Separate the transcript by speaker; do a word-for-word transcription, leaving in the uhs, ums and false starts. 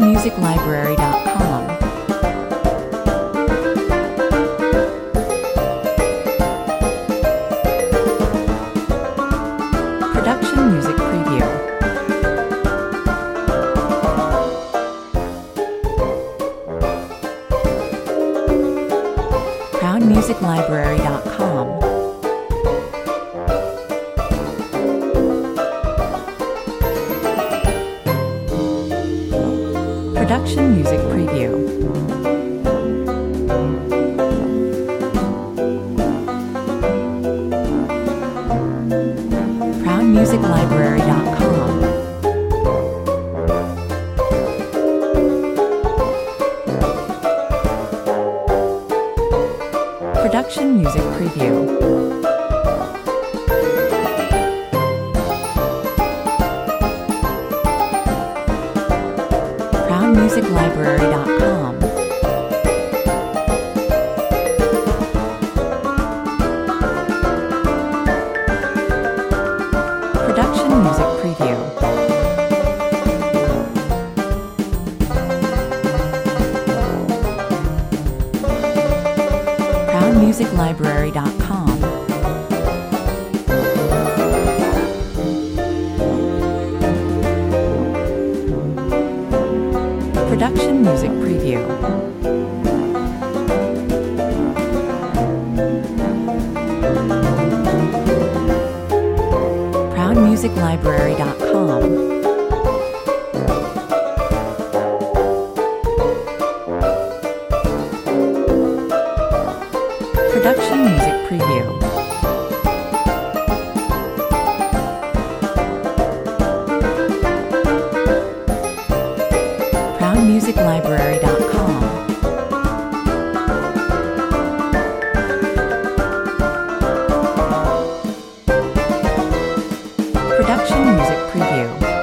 Speaker 1: proud music library dot com. Production Music Preview. proud music library dot com. Production Music Preview. proud music library dot com. Production Music Preview. proud music library dot com. Production Music Preview. proud music library dot com. Production Music Preview. proud music library dot com. Production Music Preview. proud music library dot com. Production Music Preview.